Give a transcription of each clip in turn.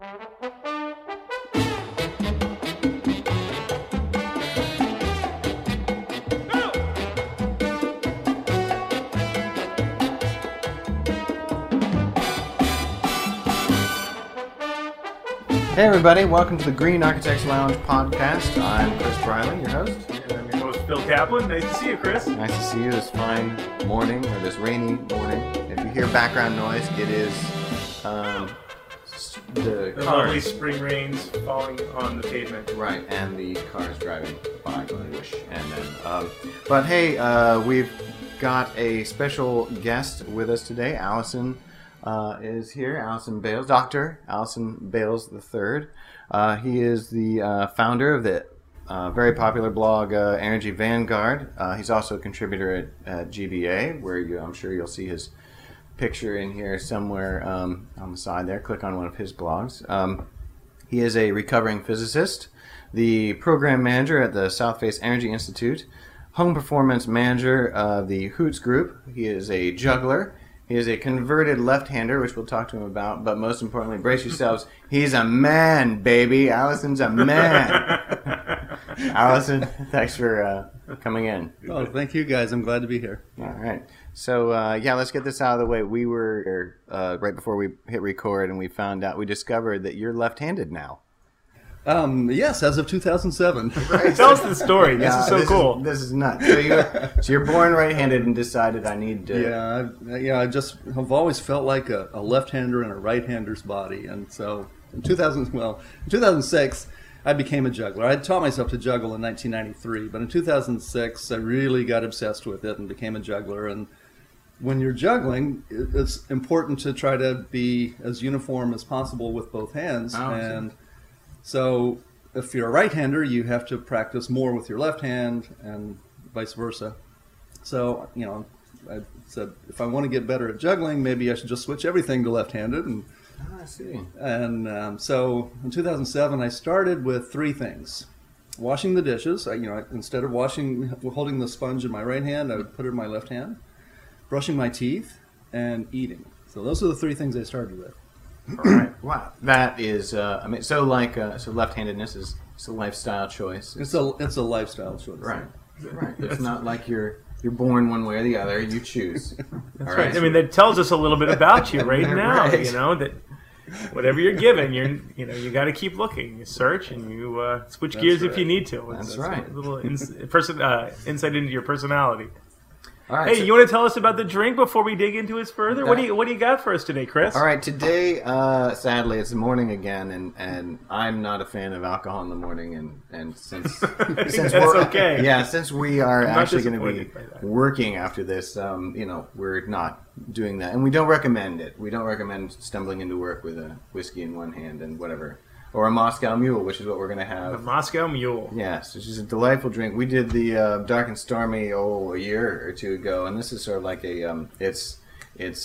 Hey everybody, welcome to the Green Architects Lounge podcast. I'm Chris Briley, your host. And I'm your host, Phil Kaplan. Nice to see you, Chris. Nice to see you this fine morning, or this rainy morning. If you hear background noise, it is the lovely cars. spring rains falling on the pavement. Right, and the cars driving by, and then, but hey, we've got a special guest with us today. Allison is here. Allison Bales, Dr. Allison Bales III. He is the founder of the very popular blog Energy Vanguard. He's also a contributor at GBA, where I'm sure you'll see his picture in here somewhere on the side there. Click on one of his blogs. He is a recovering physicist, the program manager at the South Face Energy Institute, home performance manager of the Hoots Group. He is a juggler. He is a converted left-hander, which we'll talk to him about. But most importantly, brace yourselves. He's a man, baby. Allison's a man. Allison, thanks for coming in. Oh, thank you, guys. I'm glad to be here. All right. So, let's get this out of the way. We were, right before we hit record, and we discovered that you're left-handed now. Yes, as of 2007. Right. Tell us the story. This is so cool. This is nuts. So you're born right-handed and decided I need to... Yeah, I've always felt like a left-hander in a right-hander's body. And so in 2006, I became a juggler. I had taught myself to juggle in 1993, but in 2006, I really got obsessed with it and became a juggler. And when you're juggling, it's important to try to be as uniform as possible with both hands. So if you're a right-hander, you have to practice more with your left hand and vice versa. So, I said, if I want to get better at juggling, maybe I should just switch everything to left-handed. And, I see. And so in 2007, I started with three things. Washing the dishes. Instead of holding the sponge in my right hand, I would put it in my left hand. Brushing my teeth and eating. So those are the three things I started with. All right. Wow. That is, so left-handedness is a lifestyle choice. It's a lifestyle choice. Right. Right. It's not like you're born one way or the other. You choose. That's right. I mean, that tells us a little bit about you right now. Right. that whatever you're given, you got to keep looking. You search and you switch gears if you need to. That's right. A little insight into your personality. All right, hey, you want to tell us about the drink before we dig into it further? What do you got for us today, Chris? All right, today, sadly, it's the morning again, and I'm not a fan of alcohol in the morning, and since that's okay. Yeah, since we are actually going to be working after this, we're not doing that, and we don't recommend it. We don't recommend stumbling into work with a whiskey in one hand and whatever. Or a Moscow Mule, which is what we're going to have. A Moscow Mule. Yes, which is a delightful drink. We did the Dark and Stormy a year or two ago, and this is sort of like a it's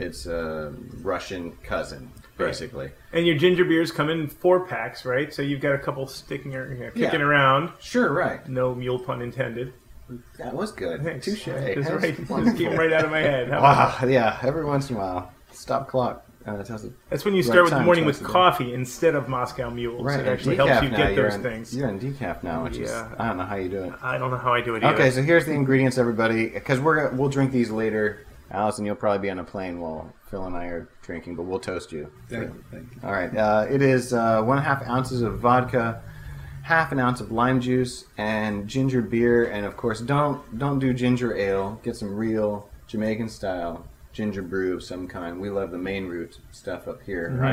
a Russian cousin, basically. Right. And your ginger beers come in 4-packs, right? So you've got a couple kicking around. Sure, right. No mule pun intended. That was good. Touche. That's right. Just came right out of my head. Wow, yeah. Every once in a while, stop clock. That's when you start with the morning with coffee instead of Moscow Mules. Right. It actually helps you get those things. You're in decaf now, which is, I don't know how you do it. I don't know how I do it either. Okay, so here's the ingredients, everybody, because we'll drink these later. Allison, you'll probably be on a plane while Phil and I are drinking, but we'll toast you. Thank you. All right. It is 1.5 ounces of vodka, half an ounce of lime juice, and ginger beer. And, of course, don't do ginger ale. Get some real Jamaican-style ginger brew of some kind. We love the main root stuff up here. Mm-hmm. I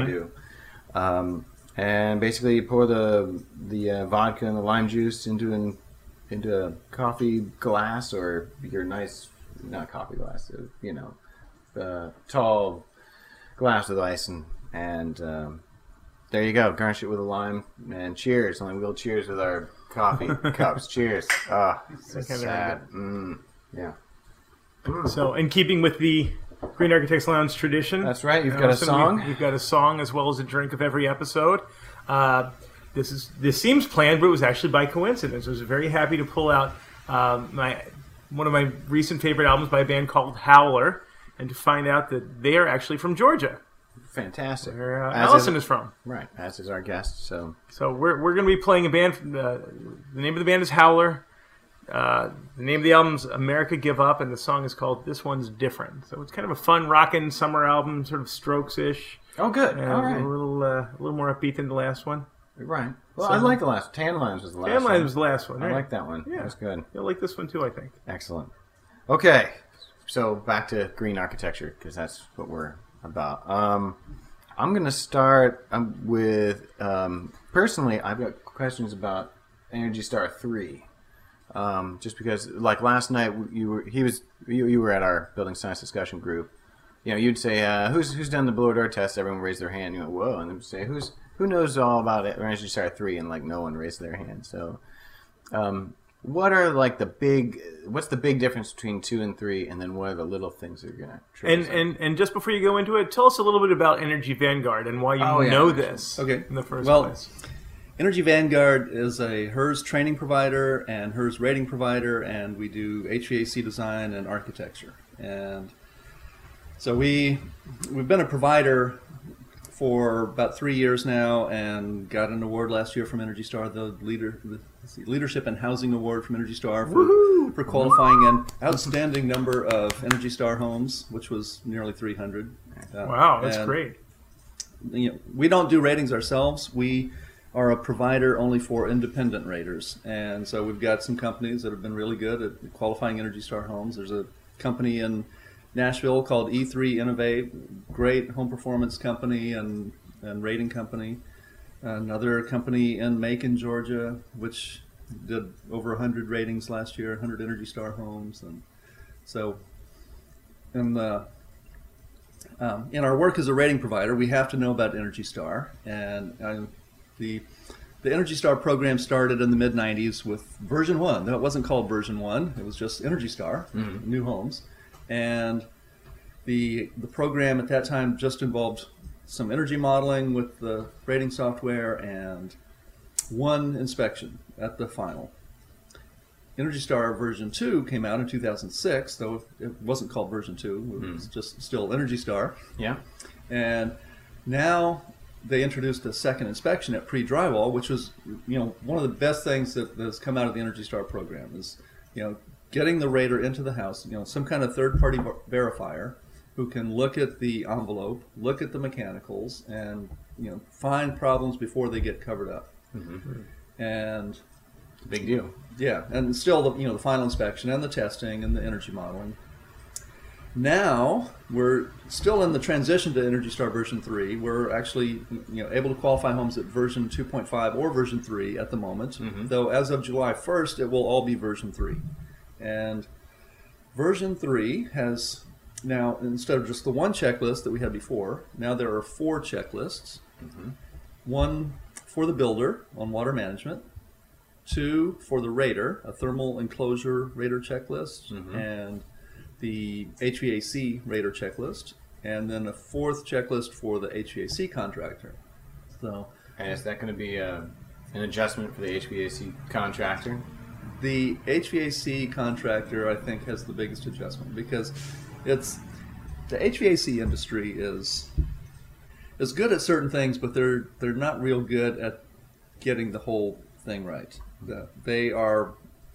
do. And basically, you pour the vodka and the lime juice into a coffee glass, or your nice, not coffee glass, tall glass with ice, and there you go. Garnish it with a lime, and cheers. Only we'll cheers with our coffee cups. Cheers. Ah, so sad. Yeah. So, in keeping with the Green Architects Lounge tradition. That's right. You've got a song. We've got a song as well as a drink of every episode. This seems planned, but it was actually by coincidence. I was very happy to pull out one of my recent favorite albums by a band called Howler, and to find out that they are actually from Georgia. fantastic. Where As Allison is from. Right, as is our guest. So So we're going to be playing a band. The name of the band is Howler. The name of the album's America Give Up, and the song is called This One's Different. So it's kind of a fun, rockin' summer album, sort of Strokes-ish. oh, good. All right, A little more upbeat than the last one. right. Well, So- I like the last. Tan Lines was the last. Tan Lines one. was the last one. I Right? like that one. Yeah. That's good. You'll like this one too, I think. Excellent. Okay, so back to green architecture because that's what we're about. I'm going to start with personally. I've got questions about Energy Star 3. Just because, like last night, you were at our building science discussion group. You know, you'd say, "Who's done the blower door test?" Everyone raised their hand. You go, "Whoa!" And then say, "Who knows all about it?" Energy Star 3, and like no one raised their hand. So, what are like what's the big difference between 2 and 3, and then what are the little things that are gonna trip us up? And just before you go into it, tell us a little bit about Energy Vanguard and why you know this in the first place. Energy Vanguard is a HERS training provider and HERS rating provider, and we do HVAC design and architecture. And so we've been a provider for about 3 years now, and got an award last year from Energy Star, the Leadership and Housing Award from Energy Star for qualifying an outstanding number of Energy Star homes, which was nearly 300. Wow, that's great. You know, we don't do ratings ourselves. We are a provider only for independent raters. And so we've got some companies that have been really good at qualifying Energy Star homes. There's a company in Nashville called E3 Innovate, great home performance company and rating company. Another company in Macon, Georgia, which did over 100 ratings last year, 100 Energy Star homes. And so in our work as a rating provider, we have to know about Energy Star. And the Energy Star program started in the mid-90s with version 1. No, it wasn't called version 1. It was just Energy Star, new homes. And the program at that time just involved some energy modeling with the rating software and one inspection at the final. Energy Star version 2 came out in 2006, though it wasn't called version 2. It was just still Energy Star. Yeah. And now they introduced a second inspection at pre-drywall, which was, one of the best things that has come out of the Energy Star program is, getting the rater into the house, some kind of third-party verifier who can look at the envelope, look at the mechanicals, and, find problems before they get covered up. Mm-hmm. And big deal. Yeah, and still the final inspection and the testing and the energy modeling. Now we're still in the transition to Energy Star version 3. We're actually able to qualify homes at version 2.5 or version 3 at the moment. Though as of July 1st, it will all be version 3. And version 3 has now, instead of just the one checklist that we had before, now there are 4 checklists. One for the builder on water management, 2 for the rater, a thermal enclosure rater checklist, and the HVAC rater checklist, and then a 4th checklist for the HVAC contractor. So, and is that going to be an adjustment for the HVAC contractor? The HVAC contractor, I think, has the biggest adjustment because the HVAC industry is good at certain things, but they're not real good at getting the whole thing right. They are,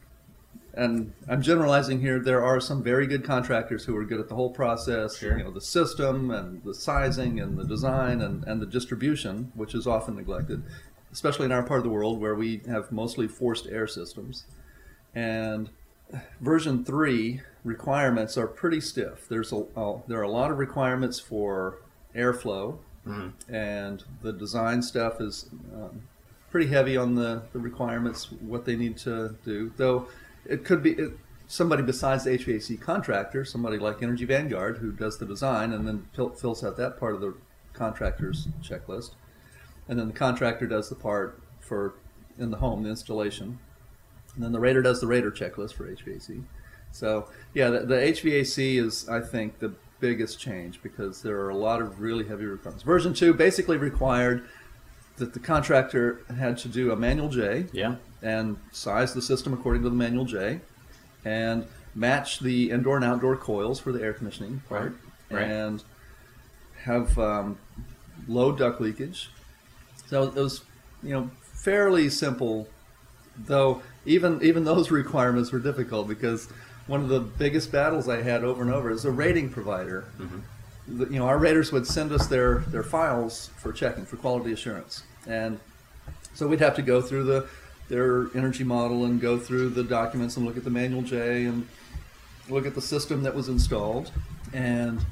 and I'm generalizing here, there are some very good contractors who are good at the whole process, Sure. The system and the sizing and the design and the distribution, which is often neglected, especially in our part of the world where we have mostly forced air systems. And version 3 requirements are pretty stiff. There are a lot of requirements for airflow, and the design stuff is pretty heavy on the requirements, what they need to do. Though it could be somebody besides the HVAC contractor, somebody like Energy Vanguard, who does the design and then fills out that part of the contractor's checklist. And then the contractor does the part in the home, the installation. And then the rater does the rater checklist for HVAC. So, yeah, the HVAC is, I think, the biggest change because there are a lot of really heavy requirements. Version 2 basically required that the contractor had to do a manual J and size the system according to the manual J and match the indoor and outdoor coils for the air conditioning part Right. and have low duct leakage. So it was, fairly simple, though even those requirements were difficult because one of the biggest battles I had over and over is a rating provider. Our raters would send us their files for checking, for quality assurance. And so we'd have to go through their energy model and go through the documents and look at the manual J and look at the system that was installed. And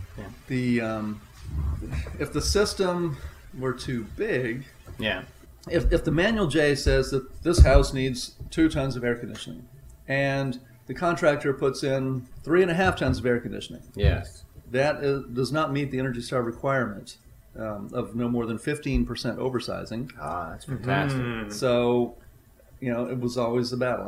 if the system were too big, if the manual J says that this house needs 2 tons of air conditioning and the contractor puts in 3.5 tons of air conditioning, that does not meet the Energy Star requirement of no more than 15% oversizing. Ah, that's fantastic. So, it was always a battle.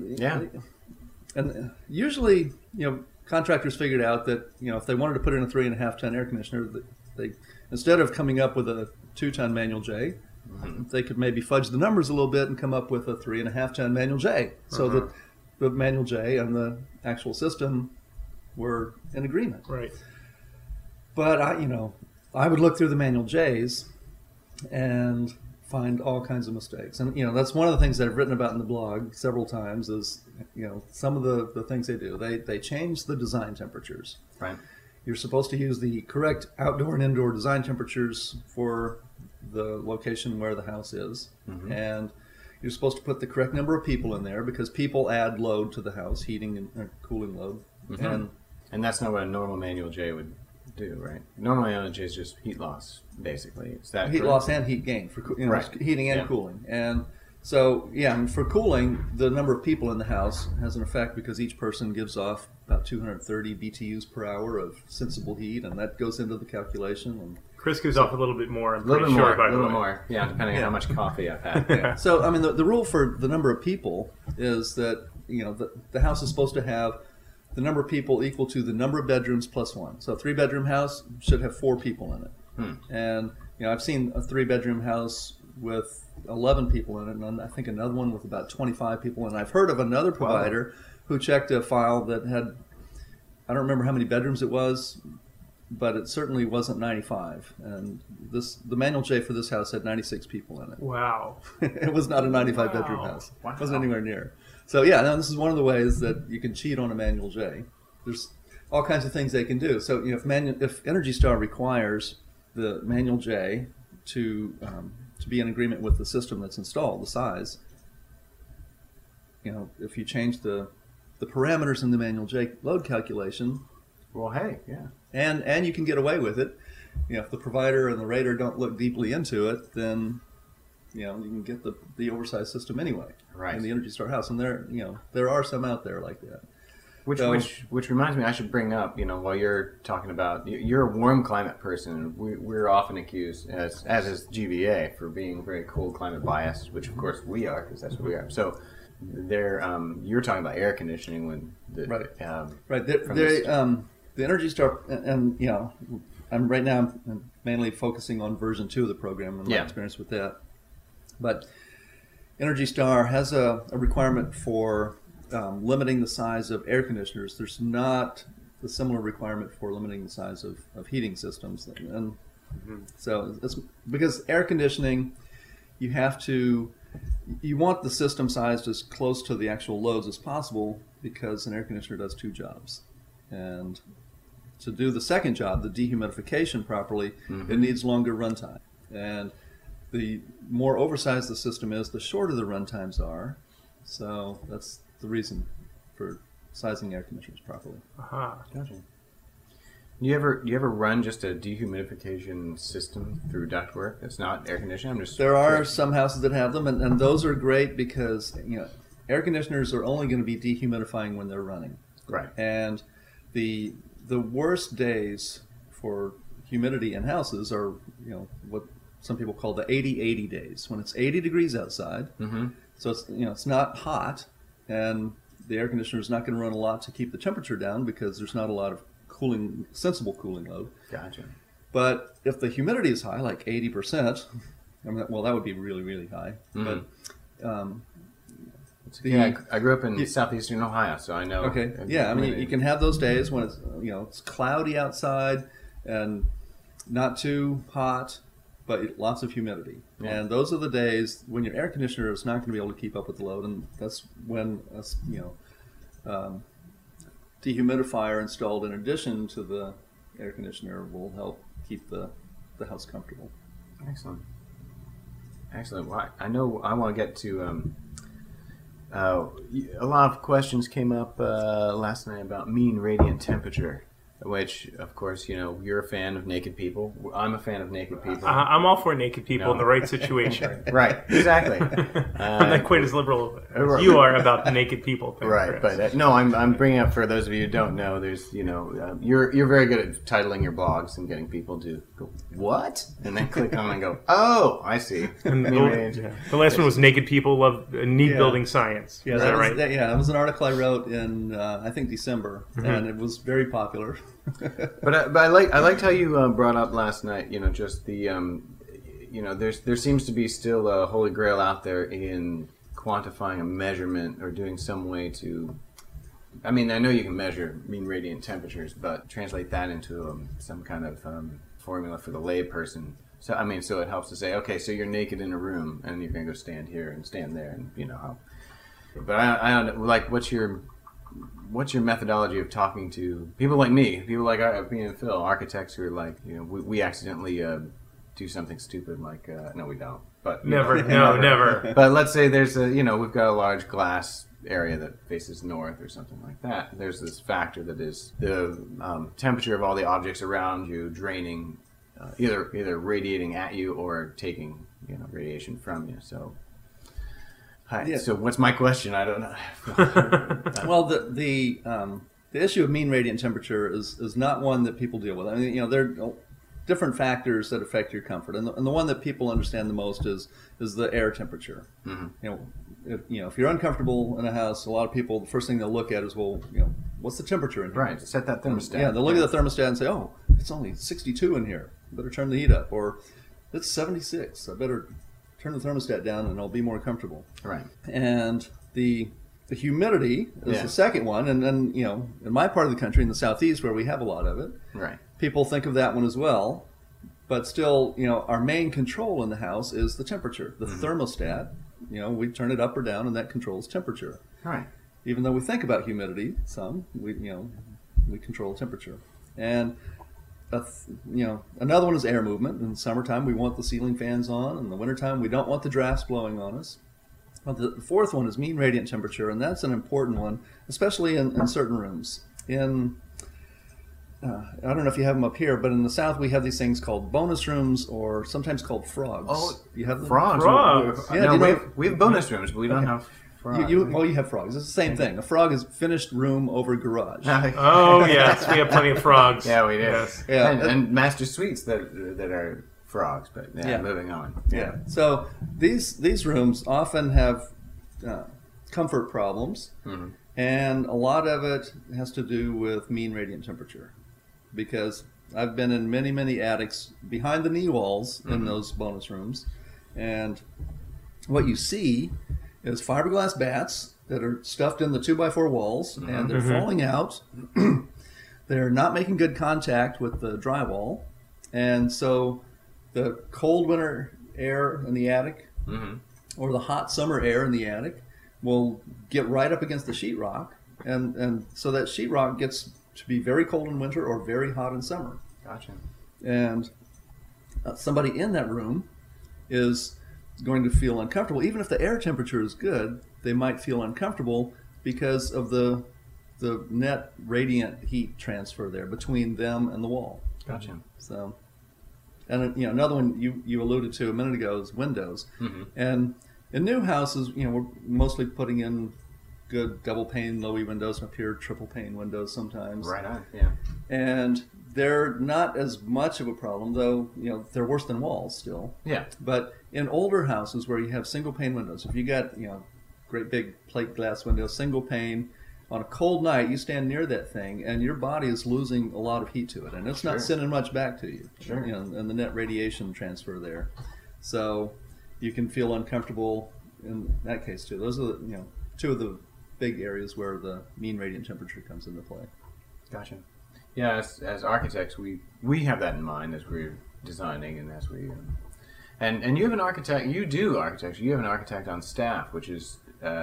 And usually, contractors figured out that, if they wanted to put in a 3.5 ton air conditioner, they instead of coming up with a 2-ton manual J, they could maybe fudge the numbers a little bit and come up with a 3.5 ton manual J, so that the manual J and the actual system were in agreement. Right. But I would look through the manual J's and find all kinds of mistakes. And, that's one of the things that I've written about in the blog several times is, some of the things they do. They change the design temperatures. Right. You're supposed to use the correct outdoor and indoor design temperatures for the location where the house is. And you're supposed to put the correct number of people in there because people add load to the house, heating and cooling load. And that's not what a normal manual J would do, right? Normal manual J is just heat loss, basically. Is that heat correct? loss and heat gain for heating and cooling. And so, for cooling, the number of people in the house has an effect because each person gives off about 230 BTUs per hour of sensible heat, and that goes into the calculation. And Chris gives off a little bit more. I'm a little pretty bit sure, more, by the way. more. Yeah, depending on how much coffee I've had. So, the rule for the number of people is that, the house is supposed to have the number of people equal to the number of bedrooms plus 1. So a 3-bedroom house should have 4 people in it. And, I've seen a 3-bedroom house with 11 people in it, and I think another one with about 25 people. And I've heard of another provider who checked a file that had, I don't remember how many bedrooms it was, but it certainly wasn't 95. And the manual J for this house had 96 people in it. Wow. It was not a 95-bedroom house. Wow. It wasn't anywhere near. So this is one of the ways that you can cheat on a manual J. There's all kinds of things they can do. So if Energy Star requires the manual J to be in agreement with the system that's installed, the size, if you change the parameters in the manual J load calculation, Well, hey, and you can get away with it. If the provider and the rater don't look deeply into it, then you can get the oversized system anyway. Right. In the Energy Star house, and there are some out there like that. Which reminds me, I should bring up, while you're talking about, you're a warm climate person. We're often accused, as is GVA, for being very cold climate biased, which of course we are, because that's what we are. So, you're talking about air conditioning when the the Energy Star, and I'm right now I'm mainly focusing on version 2 of the program and my experience with that. But Energy Star has a requirement for limiting the size of air conditioners. There's not the similar requirement for limiting the size of heating systems. And so it's because air conditioning, you want the system sized as close to the actual loads as possible because an air conditioner does 2 jobs. And to do the second job, the dehumidification properly, it needs longer runtime. And the more oversized the system is, the shorter the run times are. So that's the reason for sizing air conditioners properly. Gotcha. Do you ever run just a dehumidification system through ductwork? It's not air conditioning. There are some houses that have them, and those are great because air conditioners are only going to be dehumidifying when they're running. Right. And the worst days for humidity in houses are what some people call the 80-80 days, when it's 80 degrees outside. So it's not hot, and the air conditioner is not going to run a lot to keep the temperature down because there's not a lot of sensible cooling load. Gotcha. But if the humidity is high, like 80%, that would be really, really high. But I grew up in southeastern Ohio, so I know. Okay. Yeah, you can have those days when it's cloudy outside and not too hot, but lots of humidity. Yeah. And those are the days when your air conditioner is not going to be able to keep up with the load, and that's when dehumidifier installed in addition to the air conditioner will help keep the house comfortable. Excellent. Well, I know I want to get to a lot of questions came up last night about mean radiant temperature, which, of course, you're a fan of naked people. I'm a fan of naked people. I'm all for naked people in the right situation. Right, exactly. I'm not quite as liberal as you are about the naked people thing. Right, but no, I'm bringing up, for those of you who don't know, there's you're very good at titling your blogs and getting people to go, what, and then click on and go, oh, I see. And the last one was naked people love need building science. Yeah, is that right? That was an article I wrote in I think December, and it was very popular. But I liked how you brought up last night. Just the there seems to be still a holy grail out there in quantifying a measurement or doing some way to. I mean, I know you can measure mean radiant temperatures, but translate that into some kind of formula for the lay person. So so it helps to say, okay, so you're naked in a room and you're going to go stand here and stand there, and how. But I don't know, like, what's your methodology of talking to people like me, people like me and Phil, architects who are like, we accidentally do something stupid like, no, we don't. But never, never. But let's say there's we've got a large glass area that faces north or something like that. There's this factor that is the temperature of all the objects around you draining, either radiating at you or taking radiation from you. So. Hi. Yeah. So what's my question? I don't know. Well, the issue of mean radiant temperature is not one that people deal with. I mean, there are different factors that affect your comfort, and the one that people understand the most is the air temperature. Mm-hmm. If you're uncomfortable in a house, a lot of people, the first thing they'll look at is, what's the temperature in here? Right. Set that thermostat. Yeah. They'll look at the thermostat and say, oh, it's only 62 in here. I better turn the heat up, or it's 76. I better turn the thermostat down and I'll be more comfortable. Right. And the humidity is the second one. And then, in my part of the country, in the southeast, where we have a lot of it, right, people think of that one as well. But still, our main control in the house is the temperature. The thermostat, we turn it up or down, and that controls temperature. Right. Even though we think about humidity some, we control temperature. And another one is air movement. In the summertime, we want the ceiling fans on. In the wintertime, we don't want the drafts blowing on us. Well, the fourth one is mean radiant temperature, and that's an important one, especially in certain rooms. I don't know if you have them up here, but in the South, we have these things called bonus rooms, or sometimes called frogs. Oh, you have them? Frogs. Yeah, no, we have bonus rooms, but we don't have frogs. You have frogs. It's the same thing. A frog is finished room over garage. Oh, yes. We have plenty of frogs. Yeah, we do. Yes. Yeah. And master suites that are frogs, but moving on. Yeah. So these rooms often have comfort problems, and a lot of it has to do with mean radiant temperature, because I've been in many, many attics behind the knee walls in those bonus rooms, and what you see is fiberglass bats that are stuffed in the 2x4 walls, and they're falling out. They're not making good contact with the drywall, and so the cold winter air in the attic or the hot summer air in the attic will get right up against the sheetrock, and so that sheetrock gets to be very cold in winter or very hot in summer. Gotcha. And somebody in that room is going to feel uncomfortable. Even if the air temperature is good, they might feel uncomfortable because of the net radiant heat transfer there between them and the wall. Gotcha. So, and another one you alluded to a minute ago is windows. And in new houses, we're mostly putting in good double pane, low-E windows, up here triple pane windows sometimes. Right on. Yeah. And they're not as much of a problem, though. They're worse than walls still. Yeah. But in older houses where you have single pane windows, if you got great big plate glass windows, single pane, on a cold night you stand near that thing and your body is losing a lot of heat to it, and it's not sending much back to you. Sure. And the net radiation transfer there, so you can feel uncomfortable in that case too. Those are two of the big areas where the mean radiant temperature comes into play. Gotcha. Yeah, as architects, we have that in mind as we're designing and as we And you have an architect. You do architecture. You have an architect on staff, which is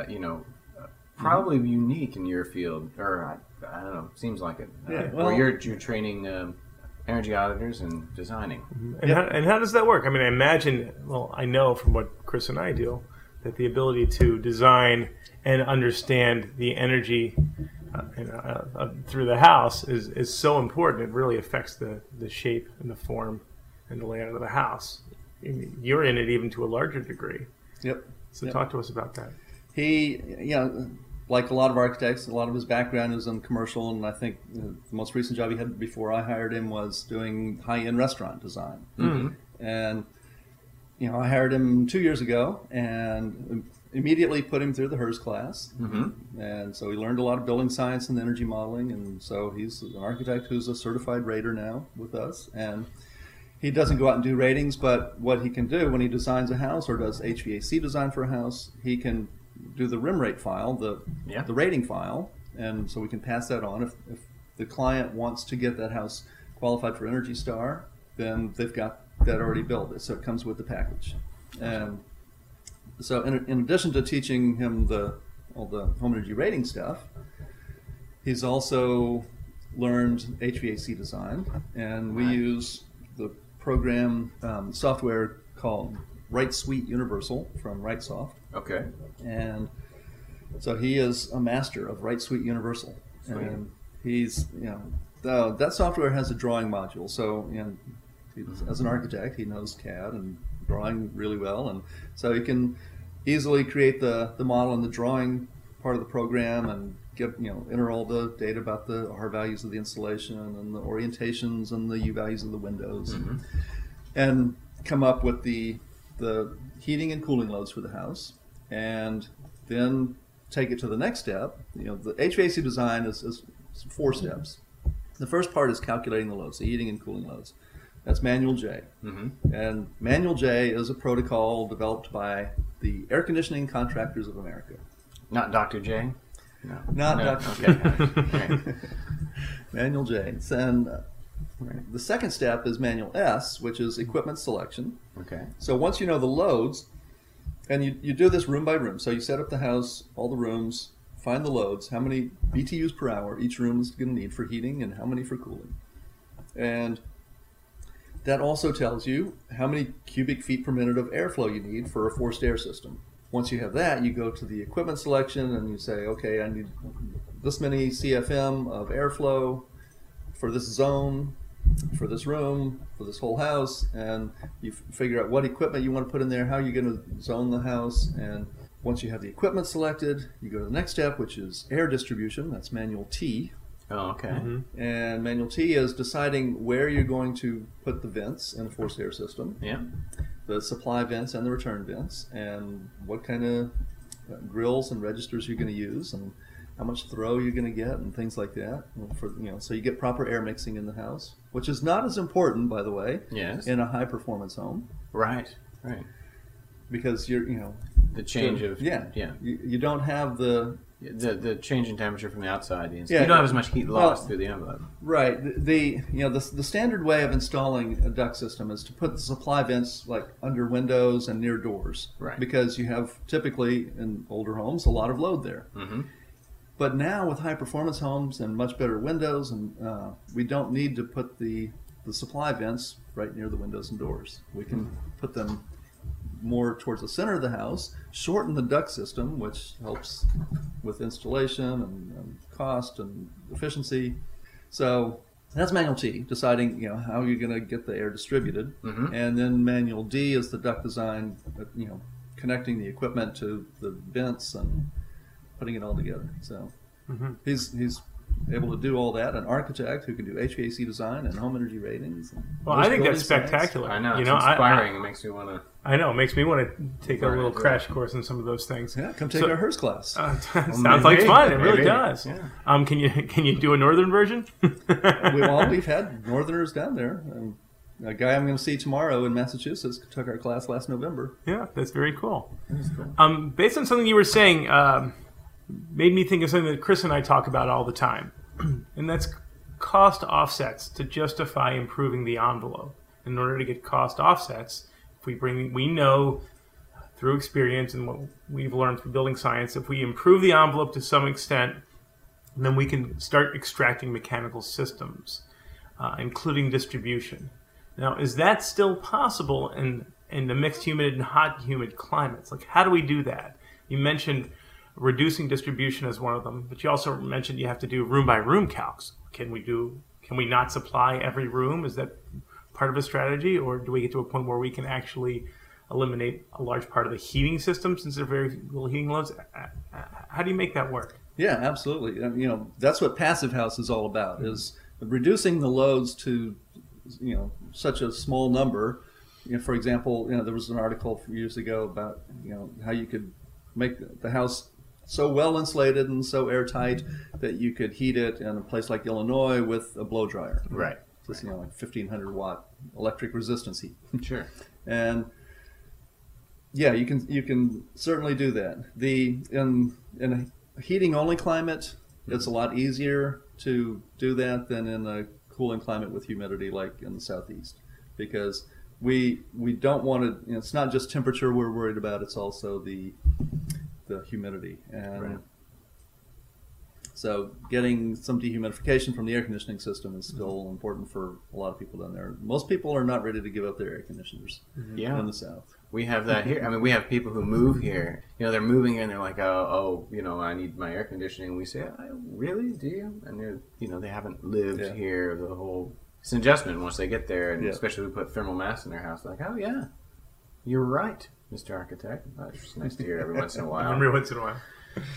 probably unique in your field, or I don't know. Seems like it. Where you're training energy auditors and designing. And how does that work? I mean, I imagine. Well, I know from what Chris and I do that the ability to design and understand the energy through the house is so important. It really affects the shape and the form and the layout of the house. You're in it even to a larger degree. Yep. So talk to us about that. He, like a lot of architects, a lot of his background is in commercial, and I think the most recent job he had before I hired him was doing high-end restaurant design. Mm-hmm. And, I hired him 2 years ago and immediately put him through the HERS class. Mm-hmm. And so he learned a lot of building science and energy modeling, and so he's an architect who's a certified rater now with us. And he doesn't go out and do ratings, but what he can do when he designs a house or does HVAC design for a house, he can do the RIM rate file, the rating file, and so we can pass that on. If the client wants to get that house qualified for Energy Star, then they've got that already built, so it comes with the package. And so in addition to teaching him all the home energy rating stuff, he's also learned HVAC design, and we use the program software called Right Suite Universal from RightSoft. Okay. And so he is a master of Right Suite Universal. Sweet. And he's, that software has a drawing module. So, as an architect, he knows CAD and drawing really well. And so he can easily create the model and the drawing part of the program and enter all the data about the R values of the installation and the orientations and the U values of the windows, and come up with the heating and cooling loads for the house, and then take it to the next step. The HVAC design is 4 steps. The first part is calculating the loads, the heating and cooling loads. That's Manual J. Mm-hmm. And Manual J is a protocol developed by the Air Conditioning Contractors of America. Not Dr. J? No. Not Dr. J. Okay. Manual J. And the second step is Manual S, which is equipment selection. Okay. So once you know the loads, and you do this room by room. So you set up the house, all the rooms, find the loads, how many BTUs per hour each room is going to need for heating and how many for cooling. And that also tells you how many cubic feet per minute of airflow you need for a forced air system. Once you have that, you go to the equipment selection and you say, okay, I need this many CFM of airflow for this zone, for this room, for this whole house, and you figure out what equipment you want to put in there, how you're going to zone the house, and once you have the equipment selected, you go to the next step, which is air distribution. That's Manual T. Oh, okay. Mm-hmm. And Manual T is deciding where you're going to put the vents in a forced air system. Yeah. The supply vents and the return vents, and what kind of grills and registers you're going to use, and how much throw you're going to get, and things like that. So you get proper air mixing in the house, which is not as important, by the way, in a high performance home. Right. Because you're, the change of you don't have the change in temperature from the outside. You Yeah. don't have as much heat loss through the envelope. Right. The standard way of installing a duct system is to put the supply vents like under windows and near doors. Right. Because you have typically in older homes a lot of load there. Mm-hmm. But now with high performance homes and much better windows, and we don't need to put the supply vents right near the windows and doors. We can put them more towards the center of the house, shorten the duct system, which helps with installation and cost and efficiency. So that's Manual T, deciding how you're going to get the air distributed, and then Manual D is the duct design, connecting the equipment to the vents and putting it all together. So he's able to do all that. An architect who can do HVAC design and home energy ratings. Well, I think that's spectacular. I know. It's inspiring. It makes me want to. I know. It makes me want to take a little crash course in some of those things. Yeah, come take our HERS class. Sounds like fun. It really does. Yeah. Can you do a northern version? We've had northerners down there. A guy I'm going to see tomorrow in Massachusetts took our class last November. Yeah, that's very cool. That's cool. Based on something you were saying, made me think of something that Chris and I talk about all the time, and that's cost offsets to justify improving the envelope. In order to get cost offsets, We know through experience and what we've learned through building science, if we improve the envelope to some extent, then we can start extracting mechanical systems, including distribution. Now, is that still possible in the mixed humid and hot humid climates? Like, how do we do that? You mentioned reducing distribution as one of them, but you also mentioned you have to do room by room calcs. Can we not supply every room? Is that part of a strategy, or do we get to a point where we can actually eliminate a large part of the heating system since they're very little heating loads? How do you make that work? Yeah, absolutely. And, that's what Passive House is all about, is reducing the loads to, such a small number. For example, there was an article a few years ago about, how you could make the house so well insulated and so airtight that you could heat it in a place like Illinois with a blow dryer. Right. Just, like 1,500 watt electric resistance heat. Sure. And yeah, you can certainly do that. In a heating only climate, it's a lot easier to do that than in a cooling climate with humidity like in the Southeast, because we don't want to. It's not just temperature we're worried about; it's also the humidity. And right. So getting some dehumidification from the air conditioning system is still important for a lot of people down there. Most people are not ready to give up their air conditioners in the South. We have that here. I mean, we have people who move here. They're moving here and they're like, I need my air conditioning. And we say, really? Do you? And they're, they haven't lived here the whole. It's an adjustment once they get there, and especially we put thermal mass in their house. They're like, oh yeah, you're right, Mr. Architect. It's nice to hear every once in a while. Every once in a while.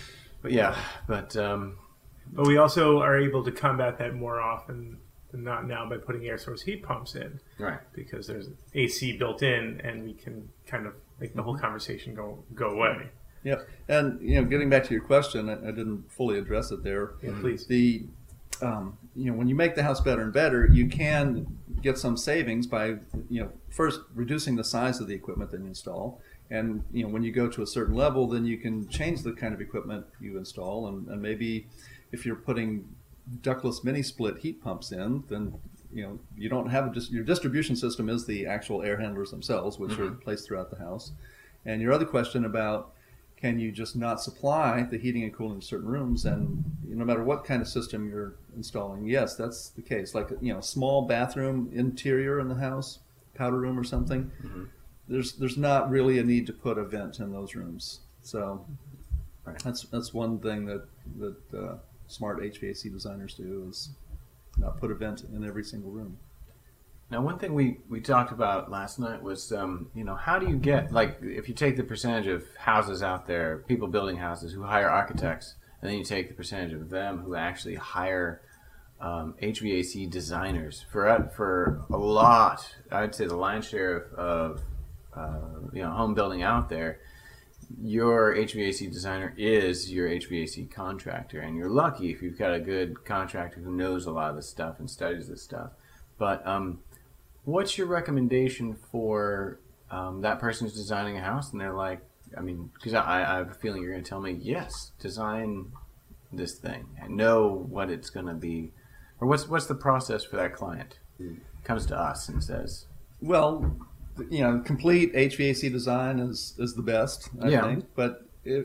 But we also are able to combat that more often than not now by putting air source heat pumps in. Right. Because there's AC built in, and we can kind of make the whole conversation go away. Yep. And, getting back to your question, I didn't fully address it there. Yeah, please. When you make the house better and better, you can get some savings by, first reducing the size of the equipment that you install. And, when you go to a certain level, then you can change the kind of equipment you install. And maybe if you're putting ductless mini split heat pumps in, then, you don't have your distribution system is the actual air handlers themselves, which are placed throughout the house. And your other question about, can you just not supply the heating and cooling in certain rooms? And no matter what kind of system you're installing, yes, that's the case. Like, small bathroom interior in the house, powder room or something, there's not really a need to put a vent in those rooms. So that's one thing that smart HVAC designers do, is not put a vent in every single room. Now, one thing we talked about last night was, how do you get, like, if you take the percentage of houses out there, people building houses who hire architects, and then you take the percentage of them who actually hire HVAC designers for a lot, I'd say the lion's share of home building out there, your HVAC designer is your HVAC contractor, and you're lucky if you've got a good contractor who knows a lot of this stuff and studies this stuff. But what's your recommendation for that person who's designing a house, and they're like, because I have a feeling you're going to tell me, yes, design this thing and know what it's going to be, or what's the process for that client who comes to us and says, well, complete HVAC design is the best, I think. But if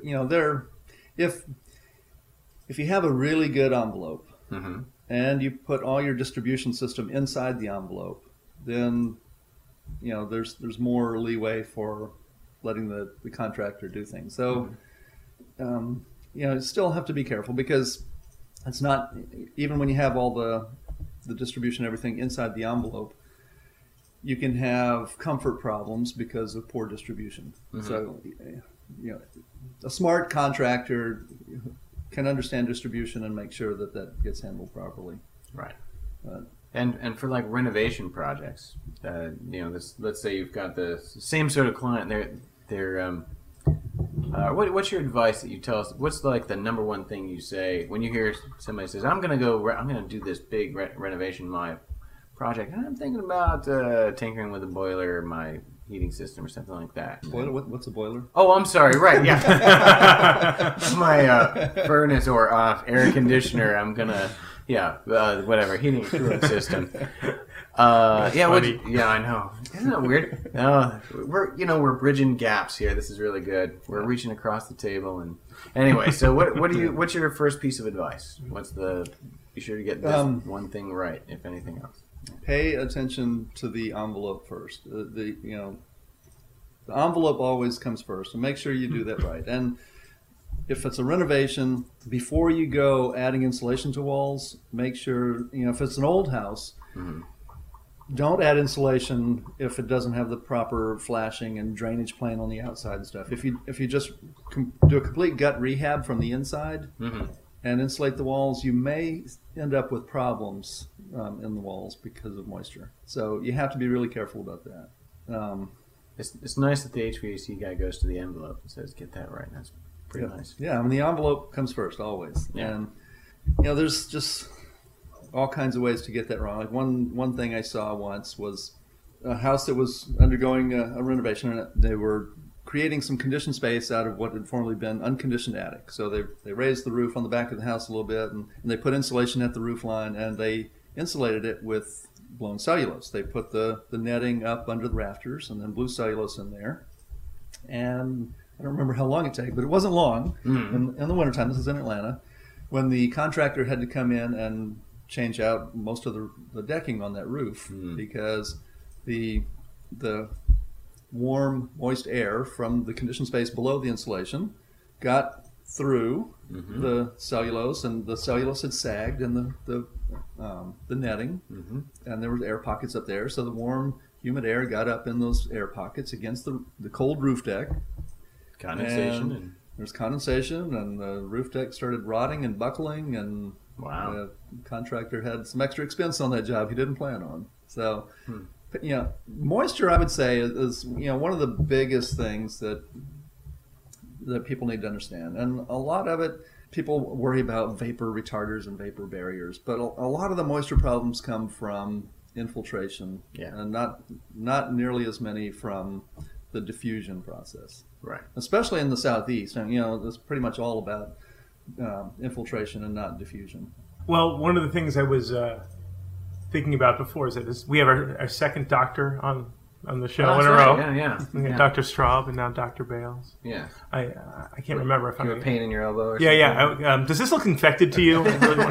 you have a really good envelope and you put all your distribution system inside the envelope, then there's more leeway for letting the contractor do things. So you still have to be careful, because it's not, even when you have all the distribution, everything inside the envelope, you can have comfort problems because of poor distribution. So, a smart contractor can understand distribution and make sure that gets handled properly. Right. And for like renovation projects, let's say you've got the same sort of client. What's your advice that you tell us? What's like the number one thing you say when you hear somebody says, I'm going to do this big renovation in my project, and I'm thinking about tinkering with a boiler, my heating system, or something like that. Boiler? What's a boiler? Oh, I'm sorry. Right, yeah. My furnace or air conditioner. I'm gonna, whatever, heating and cooling system. Yeah, funny. yeah, I know. Isn't that weird? We're bridging gaps here. This is really good. We're reaching across the table, and anyway. So, what's your first piece of advice? Be sure to get this one thing right, if anything else. Pay attention to the envelope first. The envelope always comes first, so make sure you do that right. And if it's a renovation, before you go adding insulation to walls, make sure, if it's an old house, don't add insulation if it doesn't have the proper flashing and drainage plan on the outside and stuff. If you just do a complete gut rehab from the inside and insulate the walls, you may end up with problems in the walls because of moisture. So you have to be really careful about that. It's nice that the HVAC guy goes to the envelope and says, "Get that right." That's pretty nice. Yeah, I mean, the envelope comes first always. Yeah. And there's just all kinds of ways to get that wrong. Like one thing I saw once was a house that was undergoing a renovation, and they were creating some conditioned space out of what had formerly been unconditioned attic. So they raised the roof on the back of the house a little bit, and they put insulation at the roof line, and they insulated it with blown cellulose. They put the netting up under the rafters and then blew cellulose in there. And I don't remember how long it took, but it wasn't long in the wintertime. This is in Atlanta, when the contractor had to come in and change out most of the decking on that roof because the warm, moist air from the conditioned space below the insulation got through the cellulose, and the cellulose had sagged in the netting, and there were air pockets up there. So the warm, humid air got up in those air pockets against the cold roof deck. Condensation. There's condensation, and the roof deck started rotting and buckling, and the contractor had some extra expense on that job he didn't plan on. So, moisture, I would say, is one of the biggest things that people need to understand. And a lot of it, people worry about vapor retarders and vapor barriers, but a lot of the moisture problems come from infiltration, and not nearly as many from the diffusion process. Right. Especially in the Southeast, and it's pretty much all about infiltration and not diffusion. Well, one of the things I was thinking about before is that we have our second doctor on the show in a row. Yeah. Dr. Straub and now Dr. Bales. Yeah. I can't remember if you have a pain in your elbow or something? Does this look infected to you?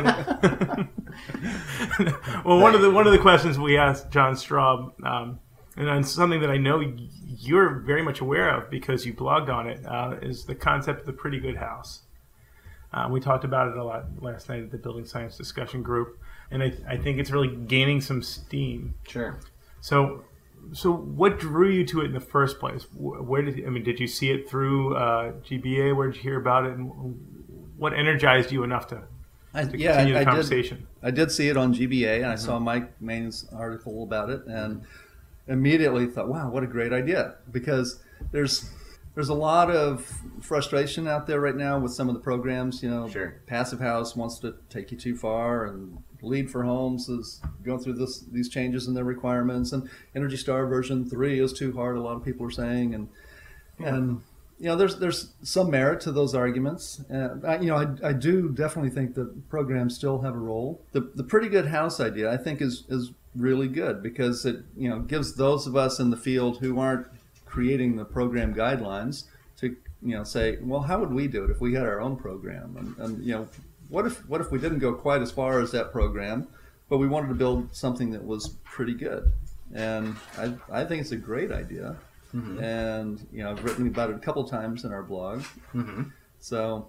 Well, one of the questions we asked John Straub, and something that I know you're very much aware of because you blogged on it, is the concept of the pretty good house. We talked about it a lot last night at the Building Science Discussion Group, and I think it's really gaining some steam. Sure. So what drew you to it in the first place? Did you see it through GBA? Where did you hear about it? And what energized you enough to continue the conversation? I did see it on GBA, and I saw Mike Main's article about it, and immediately thought, wow, what a great idea. Because there's a lot of frustration out there right now with some of the programs. Sure. Passive House wants to take you too far, and Lead for Homes is going through these changes in their requirements, and Energy Star version 3 is too hard, a lot of people are saying, and there's some merit to those arguments. I do definitely think that programs still have a role. The pretty good house idea, I think, is really good because it gives those of us in the field who aren't creating the program guidelines to say, well, how would we do it if we had our own program? And what if we didn't go quite as far as that program, but we wanted to build something that was pretty good? And I think it's a great idea. And I've written about it a couple times in our blog. So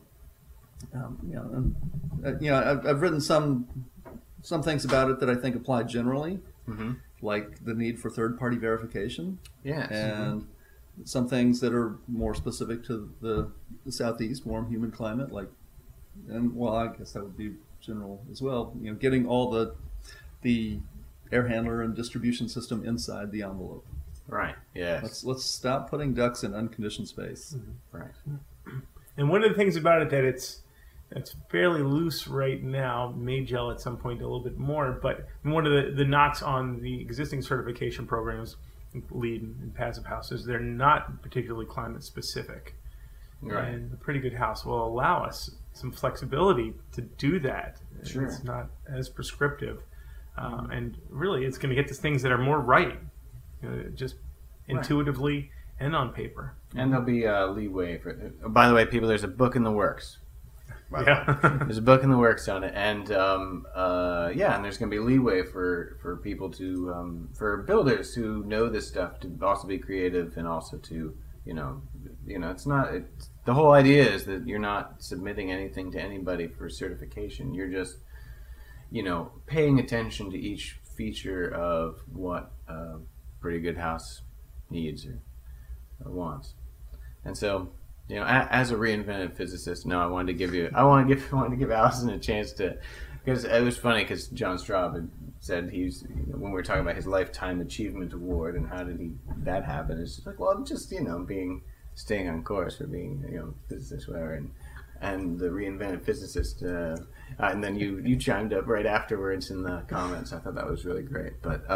I've written some things about it that I think apply generally, like the need for third-party verification. Yes. And some things that are more specific to the Southeast, warm, humid climate, I guess that would be general as well. Getting all the air handler and distribution system inside the envelope. Right. Yes. Let's stop putting ducts in unconditioned space. Right. And one of the things about it that it's fairly loose right now, may gel at some point a little bit more, but one of the knocks on the existing certification programs, LEED and Passive Houses, they're not particularly climate specific. Right. And a pretty good house will allow us some flexibility to do that. Sure. It's not as prescriptive. and really it's going to get to things that are more right, just intuitively and on paper. And there'll be leeway for. By the way, people, there's a book in the works. Yeah. There's a book in the works on it, and and there's going to be leeway for people to for builders who know this stuff to also be creative and also to it's not. The whole idea is that you're not submitting anything to anybody for certification. You're just paying attention to each feature of what a pretty good house needs or wants, and so. As a reinvented physicist, I wanted to give Allison a chance to, because it was funny because John Straub had said he's when we were talking about his lifetime achievement award and how did that happen? It's just like, well, just staying on course for being physicist, whatever, and the reinvented physicist, and then you chimed up right afterwards in the comments. I thought that was really great, but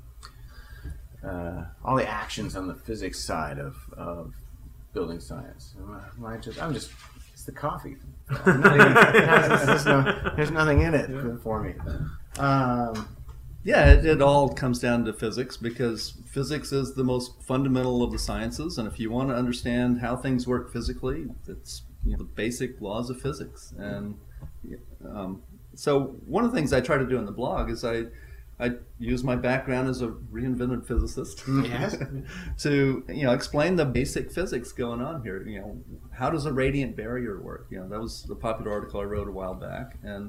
all the actions on the physics side of building science. It's the coffee. There's nothing in it for me. It all comes down to physics, because physics is the most fundamental of the sciences, and if you want to understand how things work physically, it's the basic laws of physics. And so one of the things I try to do in the blog is I use my background as a reinvented physicist to explain the basic physics going on here. How does a radiant barrier work? That was the popular article I wrote a while back, and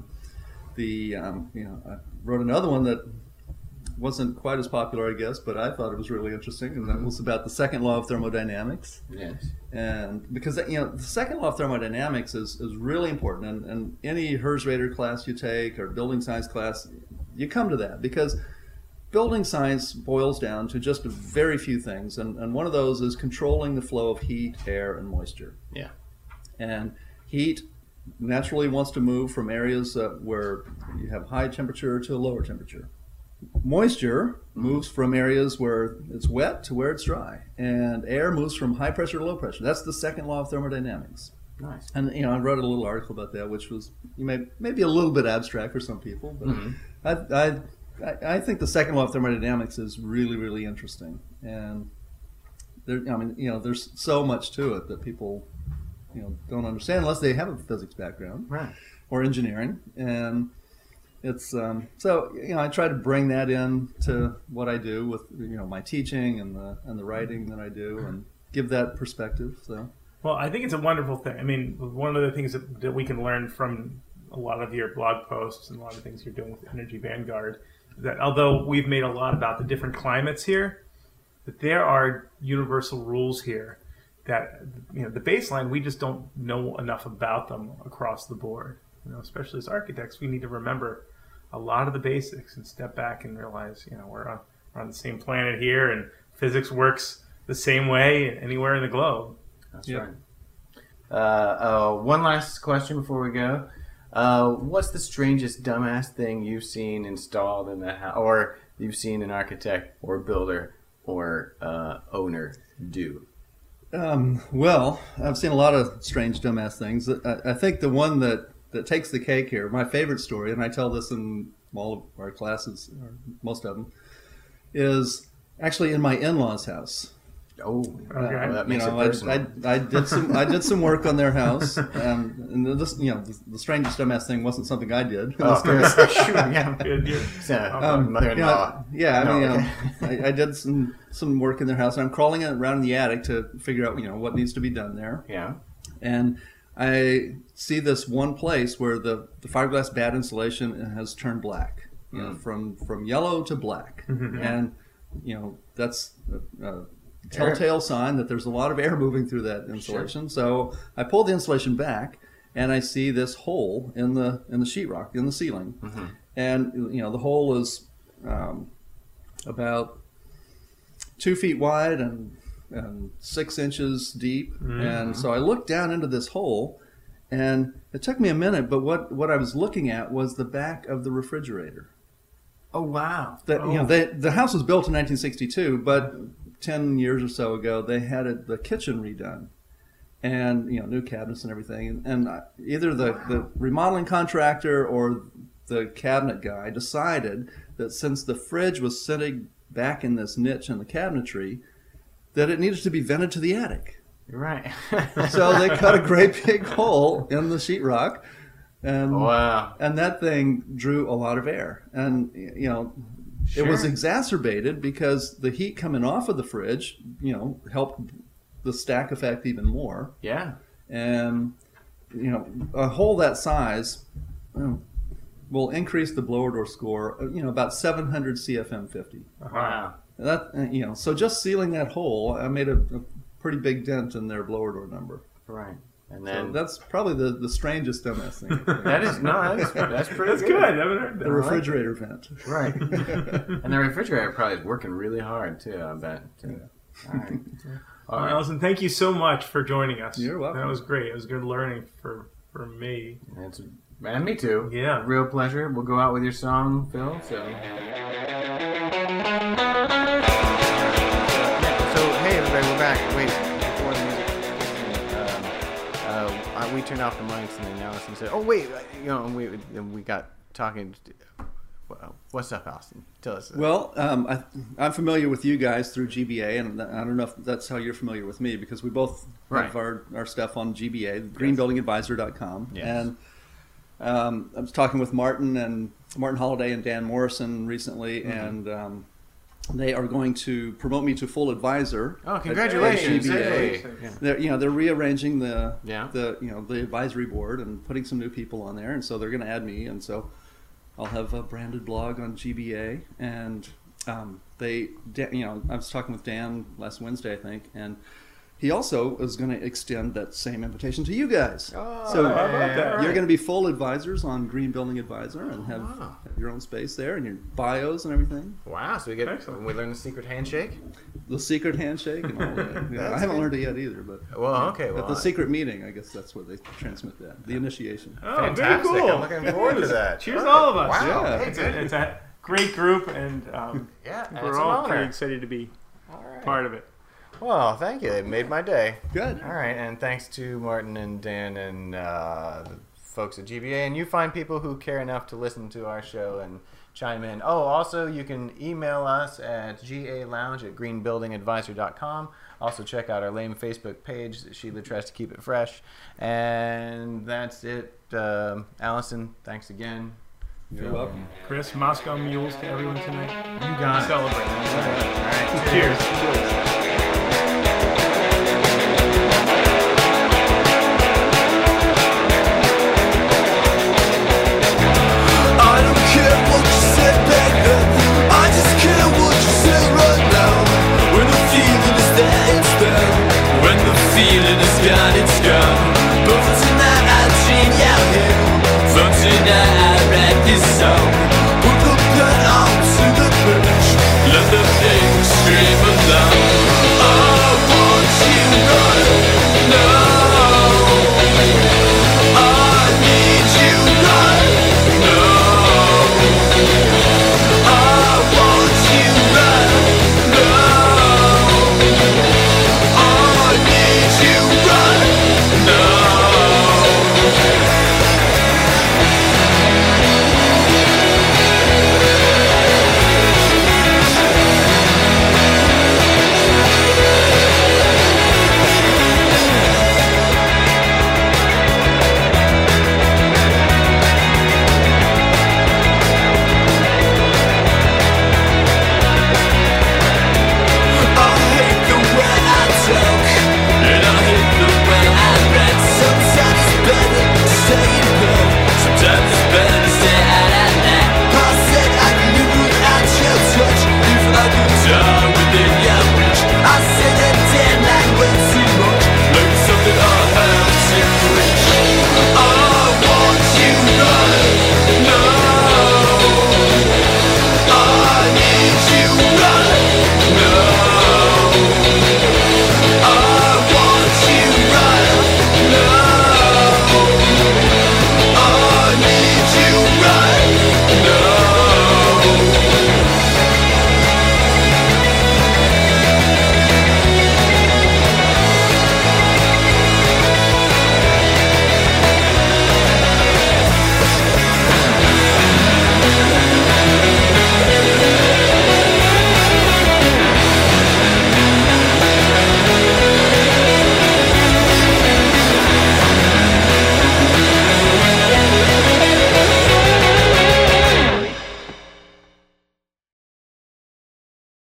I wrote another one that wasn't quite as popular, I guess, but I thought it was really interesting, and that was about the second law of thermodynamics. Yes. And because the second law of thermodynamics is really important, and any Herzrader class you take or building science class, you come to that because building science boils down to just very few things, and one of those is controlling the flow of heat, air, and moisture. Yeah. And heat naturally wants to move from areas where you have high temperature to a lower temperature. Moisture moves from areas where it's wet to where it's dry, and air moves from high pressure to low pressure. That's the second law of thermodynamics. Nice. And I wrote a little article about that, which was maybe a little bit abstract for some people, but I think the second law of thermodynamics is really, really interesting, and there's so much to it that people don't understand unless they have a physics background, right, or engineering. And it's so I try to bring that in to what I do with my teaching and the writing that I do, and give that perspective. So. Well, I think it's a wonderful thing. I mean, one of the things that we can learn from a lot of your blog posts and a lot of things you're doing with Energy Vanguard is that although we've made a lot about the different climates here, that there are universal rules here that, the baseline, we just don't know enough about them across the board. Especially as architects, we need to remember a lot of the basics and step back and realize, we're on the same planet here, and physics works the same way anywhere in the globe. That's right. One last question before we go. What's the strangest dumbass thing you've seen installed in the house, or you've seen an architect or builder or owner do? Well, I've seen a lot of strange dumbass things. I think the one that takes the cake here, my favorite story, and I tell this in all of our classes, or most of them, is actually in my in-laws' house. Oh, okay. That makes it personal. I did some work on their house, and this, the strangest dumbass thing wasn't something I did. Mother-in-law. I did some work in their house, and I'm crawling around in the attic to figure out what needs to be done there. Yeah. And I see this one place where the fiberglass bad insulation has turned black, from yellow to black, and that's a telltale sign that there's a lot of air moving through that insulation. Sure. So I pull the insulation back, and I see this hole in the sheetrock in the ceiling, and the hole is about 2 feet wide and 6 inches deep. And so I looked down into this hole, and it took me a minute, but what I was looking at was the back of the refrigerator. Oh, wow. The house was built in 1962, but 10 years or so ago, they had the kitchen redone, and new cabinets and everything. And either the remodeling contractor or the cabinet guy decided that since the fridge was sitting back in this niche in the cabinetry, that it needed to be vented to the attic. Right. So they cut a great big hole in the sheetrock, and Wow. and that thing drew a lot of air. And it was Sure. exacerbated because the heat coming off of the fridge, helped the stack effect even more. Yeah. And a hole that size will increase the blower door score, about 700 CFM 50. Wow. That so just sealing that hole, I made a pretty big dent in their blower door number. Right. And So then that's probably the strangest MS thing. that's pretty That's good. I haven't heard The that. refrigerator vent. Right. And the refrigerator probably is working really hard too, I bet. Too. All right. All right. Allison, thank you so much for joining us. You're welcome. That was great. It was good learning for me. And me too. Yeah. Real pleasure. We'll go out with your song, Phil. So hey everybody, we're back. Wait, before the music, we turned off the mics and then Allison said, "Oh wait, we got talking." What's up, Allison? Tell us. Well, I'm familiar with you guys through GBA, and I don't know if that's how you're familiar with me, because we both have our stuff on GBA, greenbuildingadvisor.com. Yes. And I was talking with Martin Holliday and Dan Morrison recently, and they are going to promote me to full advisor. Oh, congratulations! At GBA. Hey. They're rearranging the Yeah. the advisory board and putting some new people on there, and so they're going to add me, and so I'll have a branded blog on GBA, and I was talking with Dan last Wednesday, I think, and he also is going to extend that same invitation to you guys. Oh, So how about that? you're going to be full advisors on Green Building Advisor and have your own space there and your bios and everything. Wow! So we learn the secret handshake. The secret handshake and all that. Yeah, I That's haven't good. learned it yet either, but Well, okay. Well, at the secret meeting, I guess that's where they transmit that. The initiation. Oh, fantastic! very cool. I'm looking forward to that. Cheers to all of us. Wow! Yeah. Hey, good. It's a great group, and Yeah, and it's we're an all honor. pretty excited to be All right. part of it. Well, thank you. It made my day. Good. All right, and thanks to Martin and Dan and the folks at GBA. And you find people who care enough to listen to our show and chime in. Oh, also, you can email us at galounge@greenbuildingadvisor.com. Also, check out our lame Facebook page. Sheila tries to keep it fresh. And that's it. Allison, thanks again. You're welcome. Chris, Moscow Mules to everyone tonight. You got it. Celebrate. All right. Cheers. I don't care what you said back then, I just care what you say right now. When the feeling is there, it's there. When the feeling is gone, it's gone.